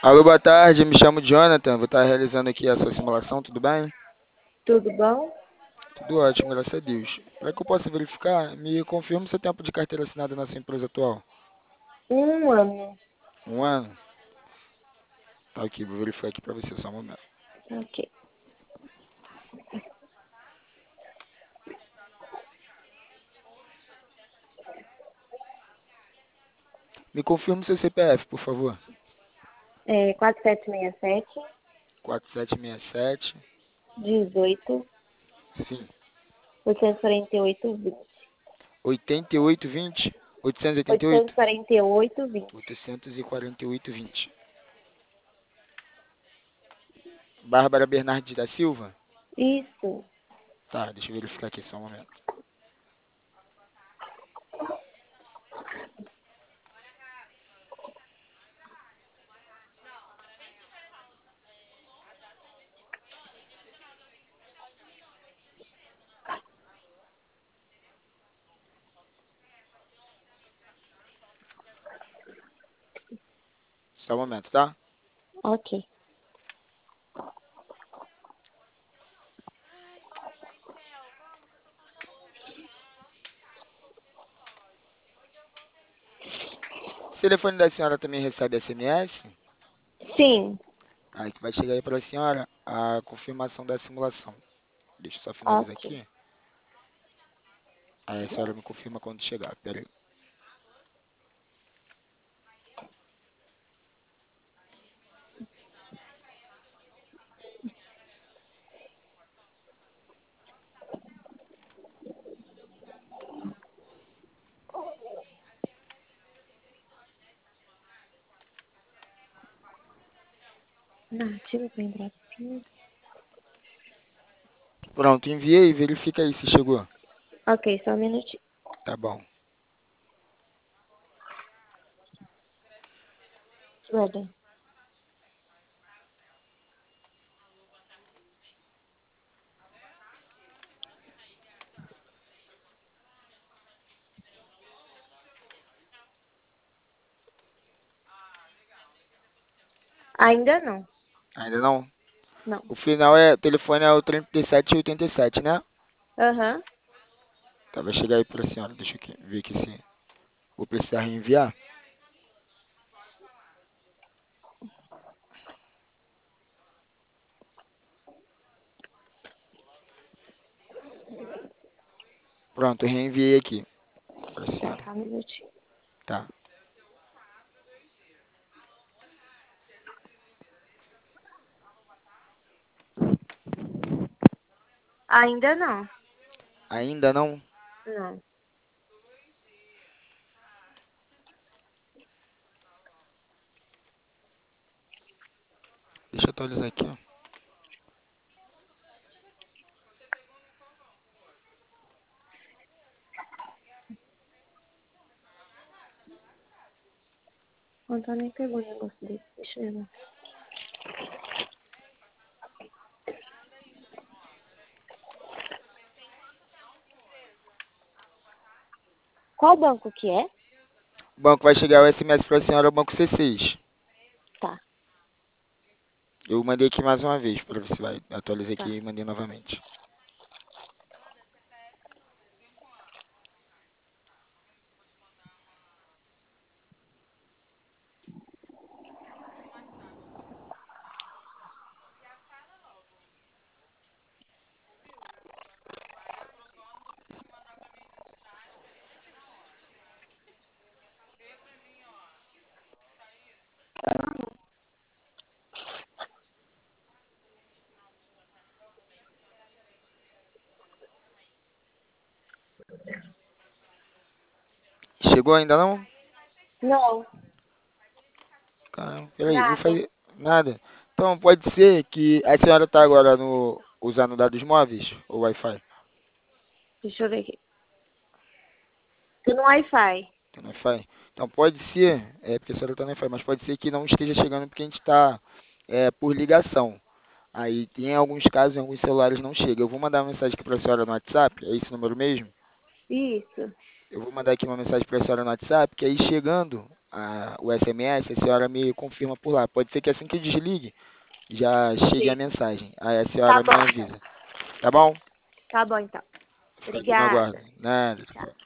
Alô, boa tarde, me chamo Jonathan, vou estar realizando aqui a sua simulação, tudo bem? Tudo bom? Tudo ótimo, graças a Deus. Para que eu possa verificar, me confirma o seu tempo de carteira assinada na sua empresa atual. Um ano. Um ano? Tá aqui, vou verificar aqui para você, só um momento. Ok. Me confirma o seu CPF, por favor. 4767 4767, 18 sim. 848 20. 8820, 888, 848 20. 84820. Bárbara Bernardes da Silva? Isso. Tá, deixa eu verificar aqui, só um momento. Só um momento, tá? Ok. O telefone da senhora também recebe SMS? Sim. Aí que vai chegar aí para a senhora a confirmação da simulação. Deixa eu só finalizar Ok. aqui. Aí a senhora me confirma quando chegar. Pera aí. Nativa pra entrar. Pronto, enviei. Verifica aí se chegou. Ok, só um minutinho. Tá bom. Guarda. Ainda não. Ainda não? Não. O final é. O telefone é o 3787, né? Aham. Tá, vai chegar aí pra senhora. Deixa eu ver aqui se vou precisar reenviar. Pronto, eu reenviei aqui pra Tá, senhora. só um minutinho. Tá. Ainda não. Ainda não? Não. Deixa eu atualizar aqui, ó. O Antônio pegou o negócio desse. Deixa eu ver. Qual banco que é? O banco vai chegar o SMS pra senhora, é o banco C6. Tá, Eu mandei aqui mais uma vez pra ver se vai. Atualizei aqui tá. e mandei novamente. Chegou ainda não? Não, Caramba, peraí, vou nada. fazer nada. Então pode ser que a senhora está agora no usando dados móveis ou Wi-Fi? Deixa eu ver aqui. Tô no Wi-Fi. Tá no Wi-Fi? Então pode ser, porque a senhora está no Wi-Fi, mas pode ser que não esteja chegando porque a gente está por ligação. Aí tem alguns casos, em alguns celulares não chega. Eu vou mandar uma mensagem aqui para a senhora no WhatsApp, é esse número mesmo? Isso. Eu vou mandar aqui uma mensagem para a senhora no WhatsApp, que aí chegando, o SMS, a senhora me confirma por lá. Pode ser que assim que desligue, já chegue a Sim. mensagem. Aí a Tá senhora bom, me então. avisa. Tá bom? Tá bom, então. Fico aqui no Obrigada. aguardo. Nada, tchau, Tchau. tchau.